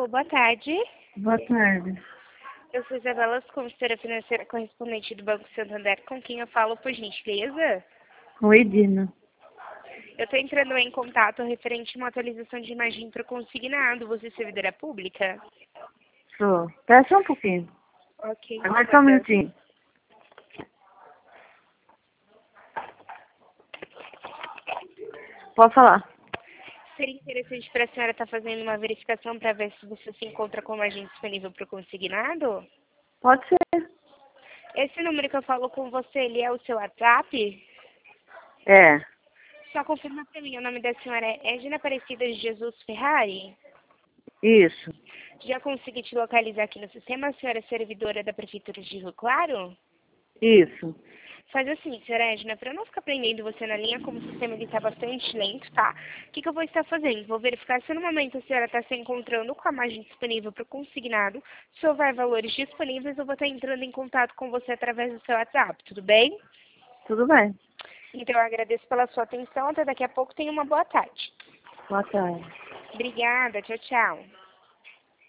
Alô, boa tarde. Boa tarde. Eu sou Isabela, consultora financeira correspondente do Banco Santander, com quem eu falo, por gentileza. Oi, Dina. Eu estou entrando em contato referente a uma atualização de imagem para o consignado. Você é servidora pública? Sou. Espera só um pouquinho. Ok. Agora só um minutinho. Pode falar. Seria interessante para a senhora estar fazendo uma verificação para ver se você se encontra com imagem disponível para o consignado? Pode ser. Esse número que eu falo com você, ele é o seu WhatsApp? É. Só confirma para mim, o nome da senhora é Edna Aparecida de Jesus Ferrari? Isso. Já consegui te localizar aqui no sistema, a senhora é servidora da Prefeitura de Rio Claro? Isso. Faz assim, senhora Edna, para eu não ficar prendendo você na linha, como o sistema está bastante lento, tá? O que eu vou estar fazendo? Vou verificar se no momento a senhora está se encontrando com a margem disponível para o consignado. Se houver valores disponíveis, eu vou estar entrando em contato com você através do seu WhatsApp, tudo bem? Tudo bem. Então, eu agradeço pela sua atenção. Até daqui a pouco. Tenha uma boa tarde. Boa tarde. Obrigada. Tchau, tchau.